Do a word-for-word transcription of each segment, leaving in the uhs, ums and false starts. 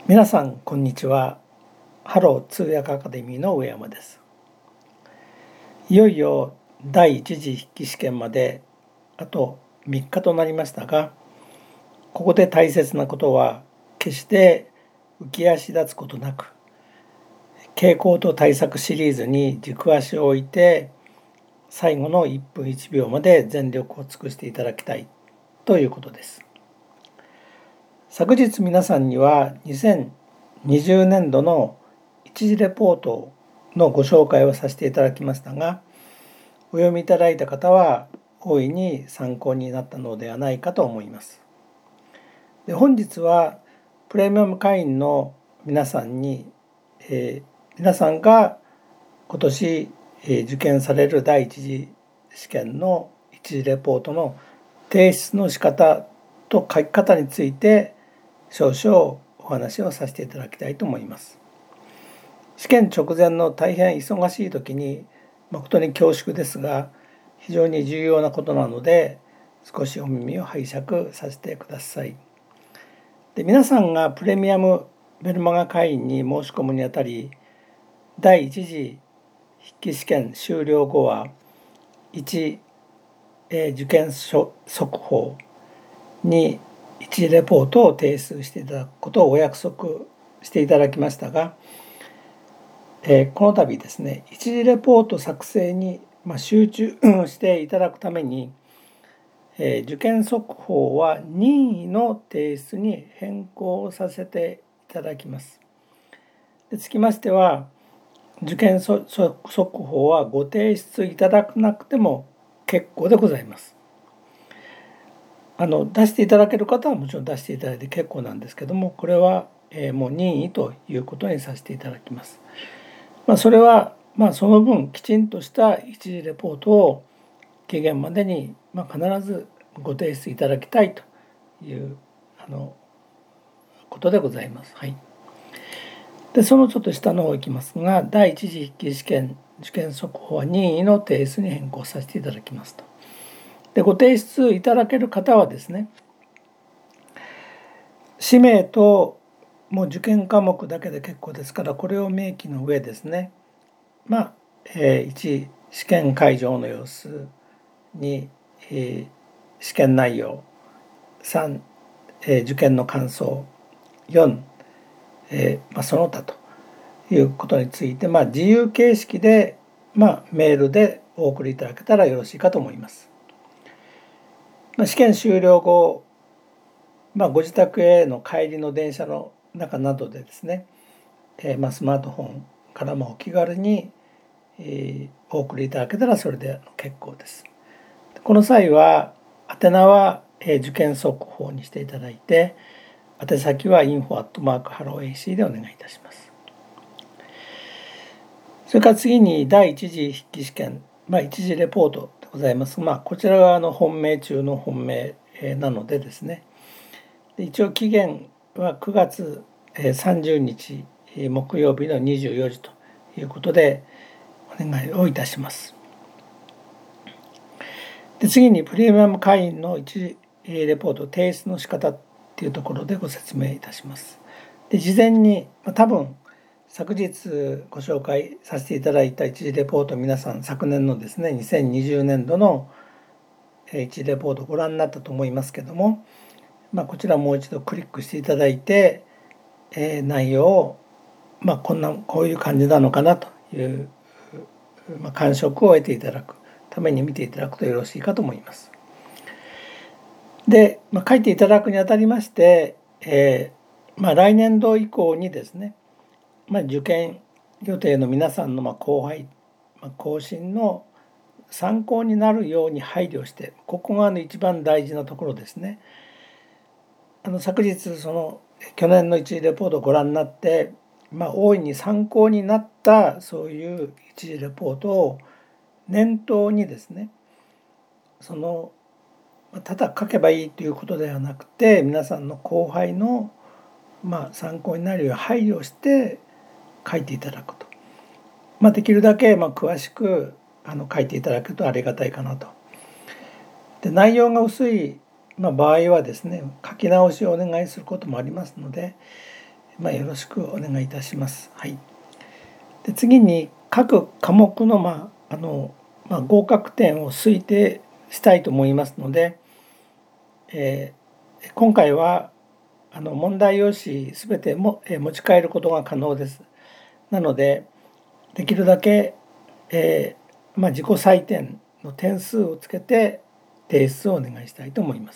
皆さんこんにちは。ハロー通訳アカデミーの上山です。いよいよ第一次筆記試験まであとみっかとなりましたが、ここで大切なことは決して浮き足立つことなく、傾向と対策シリーズに軸足を置いて最後のいっぷんいちびょうまで全力を尽くしていただきたいということです。昨日皆さんにはにせんにじゅうねんどの一次レポートのご紹介をさせていただきましたが、お読みいただいた方は大いに参考になったのではないかと思います。で、本日はプレミアム会員の皆さんに、えー、皆さんが今年、えー、受験される第一次試験の一次レポートの提出の仕方と書き方について少々お話をさせていただきたいと思います。試験直前の大変忙しい時に誠に恐縮ですが、非常に重要なことなので少しお耳を拝借させてください。で、皆さんがプレミアムメルマガ会員に申し込むにあたり、第一次筆記試験終了後はいち、えー、受験速報に一次レポートを提出していただくことをお約束していただきましたが、えー、この度ですね、一次レポート作成に、まあ、集中していただくために、えー、受験速報は任意の提出に変更させていただきます。で、つきましては、受験速報はご提出いただかなくても結構でございます。あの出していただける方はもちろん出していただいて結構なんですけども、これは、えー、もう任意ということにさせていただきます。まあ、それは、まあ、その分きちんとした一次レポートを期限までに、まあ、必ずご提出いただきたいというあのことでございます。はい。で、そのちょっと下の方いきますが、第一次筆記試験受験速報は任意の提出に変更させていただきますと。で、ご提出いただける方はですね、氏名ともう受験科目だけで結構ですから、これを明記の上ですね、まあ、えー、いち試験会場の様子、に、えー、試験内容、さん、えー、受験の感想、よん、えーまあ、その他ということについて、まあ、自由形式で、まあ、メールでお送りいただけたらよろしいかと思います。まあ、試験終了後、まあ、ご自宅への帰りの電車の中などでですね、えーまあ、スマートフォンからもお気軽に、えー、お送りいただけたらそれで結構です。この際は宛名は、えー、受験速報にしていただいて、宛先は インフォ アットマーク ハロー エーシー でお願いいたします。それから次に第一次筆記試験、まあ、一次レポートでございます。まあ、こちらがあの本命中の本命なのでですね、一応期限はくがつさんじゅうにち木曜日のにじゅうよじということでお願いをいたします。で、次にプレミアム会員の一次レポート提出の仕方っていうところでご説明いたします。で、事前に多分昨日ご紹介させていただいた一次レポート、皆さん昨年のですねにせんにじゅうねんどの一次レポートをご覧になったと思いますけども、まあ、こちらもう一度クリックしていただいて、えー、内容を、まあ、こんなこういう感じなのかなという、まあ、感触を得ていただくために見ていただくとよろしいかと思います。で、まあ、書いていただくにあたりまして、えーまあ、来年度以降にですね、まあ、受験予定の皆さんのまあ後輩、まあ、後進の参考になるように配慮して、ここがあの一番大事なところですね。あの昨日その去年の一次レポートをご覧になって、まあ、大いに参考になったそういう一次レポートを念頭にですね、そのただ書けばいいということではなくて、皆さんの後輩のまあ参考になるよう配慮して書いていただくと、まあ、できるだけまあ詳しくあの書いていただくとありがたいかなと。で、内容が薄い、まあ、場合はですね、書き直しをお願いすることもありますので、 まあ、よろしくお願いいたします。はい、で次に各科目の、まああのまあ、合格点を推定したいと思いますので、えー、今回はあの問題用紙すべても、えー、持ち帰ることが可能です。なのでできるだけ、えーまあ、自己採点の点数をつけて提出をお願いしたいと思います。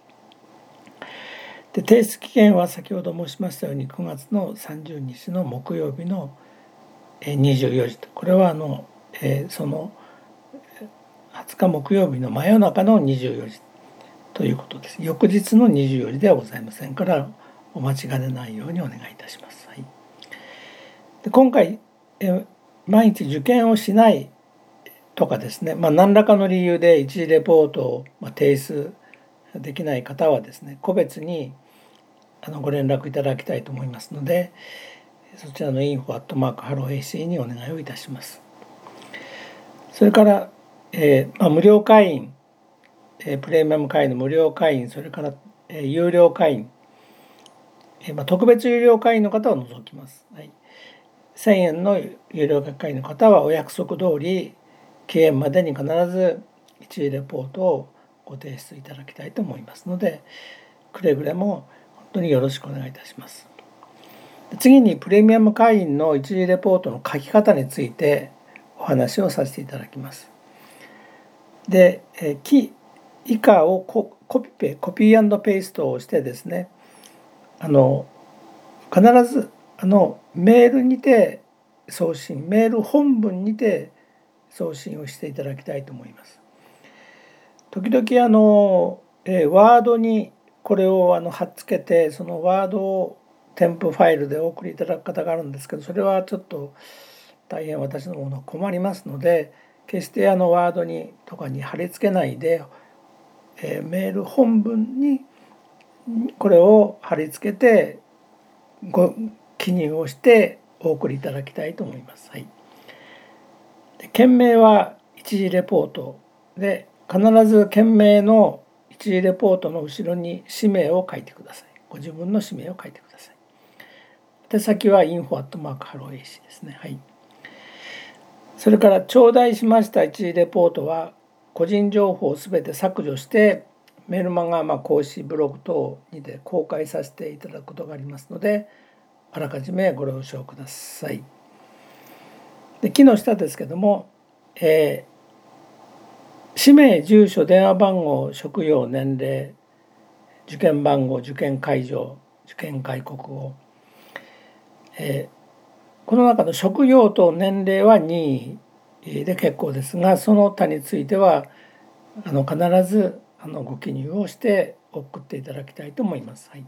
で提出期限は先ほど申しましたようにくがつのさんじゅうにちの木曜日のにじゅうよじと、これはあの、えー、そのはつか木曜日の真夜中のにじゅうよじということです。翌日のにじゅうよじではございませんから、お間違いのないようにお願いいたします。はい、で今回え毎日受験をしないとかですね、まあ、何らかの理由で一次レポートを提出できない方はですね、個別にあのご連絡いただきたいと思いますので、そちらの インフォ アットマーク ハロー エーシー にお願いをいたします。それから、えーまあ、無料会員、えー、プレミアム会員の無料会員、それから、えー、有料会員、えーまあ、特別有料会員の方を除きます。はい、せんえんの有料会員の方はお約束通り期限までに必ず一次レポートをご提出いただきたいと思いますので、くれぐれも本当によろしくお願いいたします。次にプレミアム会員の一次レポートの書き方についてお話をさせていただきます。で、記以下をコピペ、コピー&ペーストをしてですね、あの必ずあのメールにて送信、メール本文にて送信をしていただきたいと思います。時々あの、えー、ワードにこれをあの貼っつけて、そのワードを添付ファイルでお送りいただく方があるんですけど、それはちょっと大変私のもの困りますので、決してあのワードにとかに貼り付けないで、えー、メール本文にこれを貼り付けてご記入をしてお送りいただきたいと思います。はい、で件名は一次レポートで、必ず件名の一次レポートの後ろに氏名を書いてください。ご自分の氏名を書いてください。手先は インフォ アットマーク ハロー エーシー ですね。はい。それから頂戴しました一次レポートは個人情報をすべて削除してメルマガまあ講師ブログ等にて公開させていただくことがありますので、あらかじめご了承ください。で木の下ですけども、えー、氏名、住所、電話番号、職業、年齢、受験番号、受験会場、受験外国語、えーこの中の職業と年齢は任意で結構ですが、その他についてはあの必ずあのご記入をして送っていただきたいと思います。はい、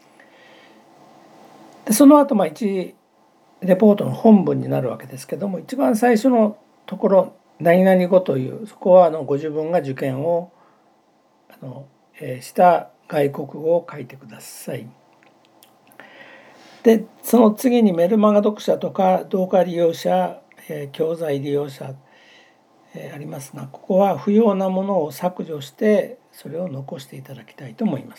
でその後、まあ一レポートの本文になるわけですけども、一番最初のところ何々語という、そこはあのご自分が受験をあの、えー、した外国語を書いてください。でその次にメルマガ読者とか動画利用者、えー、教材利用者、えー、ありますが、ここは不要なものを削除してそれを残していただきたいと思います。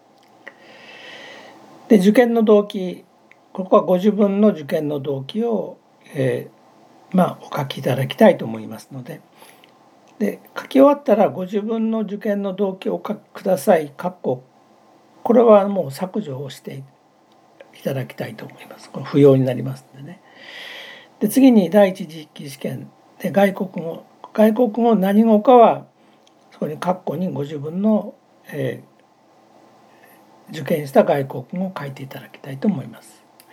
で受験の動機、ここはご自分の受験の動機を、えー、まあお書きいただきたいと思いますので、で書き終わったらご自分の受験の動機をお書きください。括弧これはもう削除をしていただきたいと思います。これ不要になりますのでね。で次に第一次筆記試験で外国語、外国語何語かはそこに括弧にご自分の、えー、受験した外国語を書いていただきたいと思います。はい、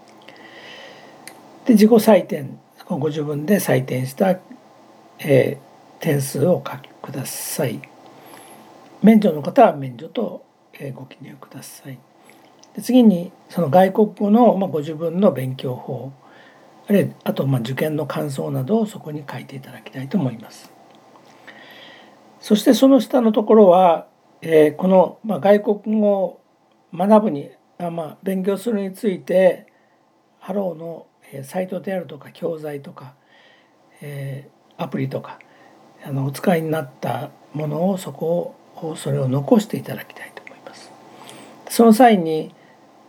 で自己採点、ご自分で採点した、えー、点数をお書きください。免除の方は免除と、えー、ご記入ください。で次にその外国語の、まあ、ご自分の勉強法、あるいはあとまあ受験の感想などをそこに書いていただきたいと思います。そしてその下のところは、えー、この、まあ、外国語を学ぶに、あまあ、勉強するについてハローのサイトであるとか教材とか、えー、アプリとかあのお使いになったものをそこをそれを残していただきたいと思います。その際に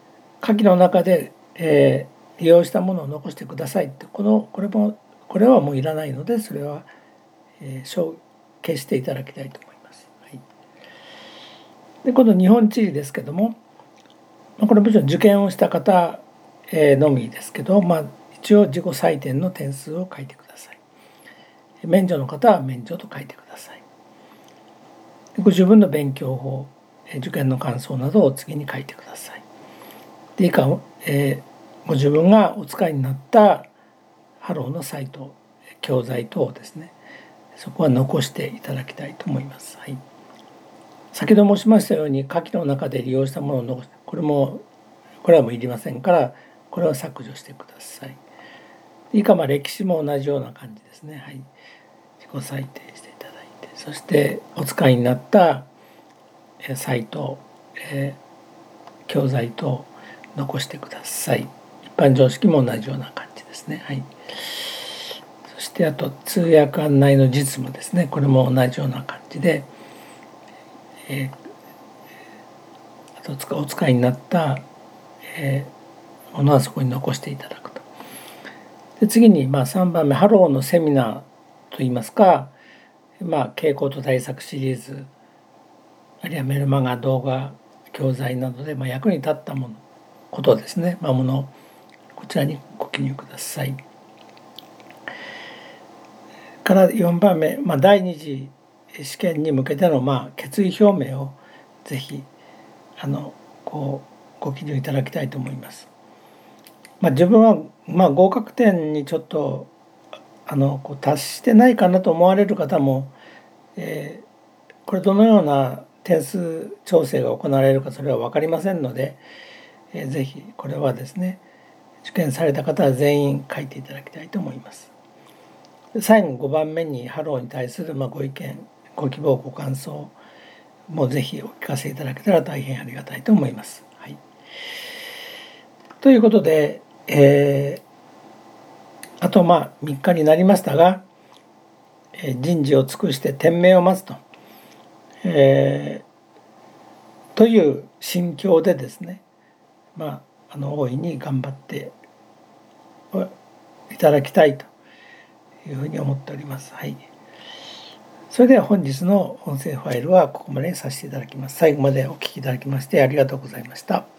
下記の中で、えー、利用したものを残してくださいって、このこれもこれはもういらないので、それは、えー、消消していただきたいと思います。はい、で今度日本地理ですけども、これもちろん受験をした方、えー、のみですけど、まあ、一応自己採点の点数を書いてください。免除の方は免除と書いてください。ご自分の勉強法、受験の感想などを次に書いてください。で以下、えー、ご自分がお使いになったハローのサイト、教材等ですね、そこは残していただきたいと思います。はい、先ほど申しましたように下記の中で利用したものを残す、これもこれはもういりませんから、これは削除してください。以下、まあ歴史も同じような感じですね。はい、自己採点していただいて、そしてお使いになったサイト、えー、教材等残してください。一般常識も同じような感じですね。はい、そしてあと通訳案内の実務ですね。これも同じような感じで、えー、あとお使いになった、えー、ものはそこに残していただくと。で次に、まあ、さんばんめ、ハローのセミナーといいますか、まあ、傾向と対策シリーズ、あるいはメルマガ、動画、教材などで、まあ、役に立ったものことですね、まあ、ものこちらにご記入ください。からよんばんめ、まあ、だいに次試験に向けての、まあ、決意表明をぜひあのこうご記入いただきたいと思います。まあ、自分は、まあ、合格点にちょっとあのこう達してないかなと思われる方も、えー、これどのような点数調整が行われるかそれは分かりませんので、えー、ぜひこれはですね、受験された方は全員書いていただきたいと思います。最後ごばんめにハローに対するまあご意見、ご希望、ご感想もぜひお聞かせいただけたら大変ありがたいと思います。はい、ということで、えー、あとまあみっかになりましたが、えー、人事を尽くして天命を待つと、えー、という心境でですね、まあ、あの大いに頑張っていただきたいというふうに思っております。はい。それでは本日の音声ファイルはここまでにさせていただきます。最後までお聞きいただきましてありがとうございました。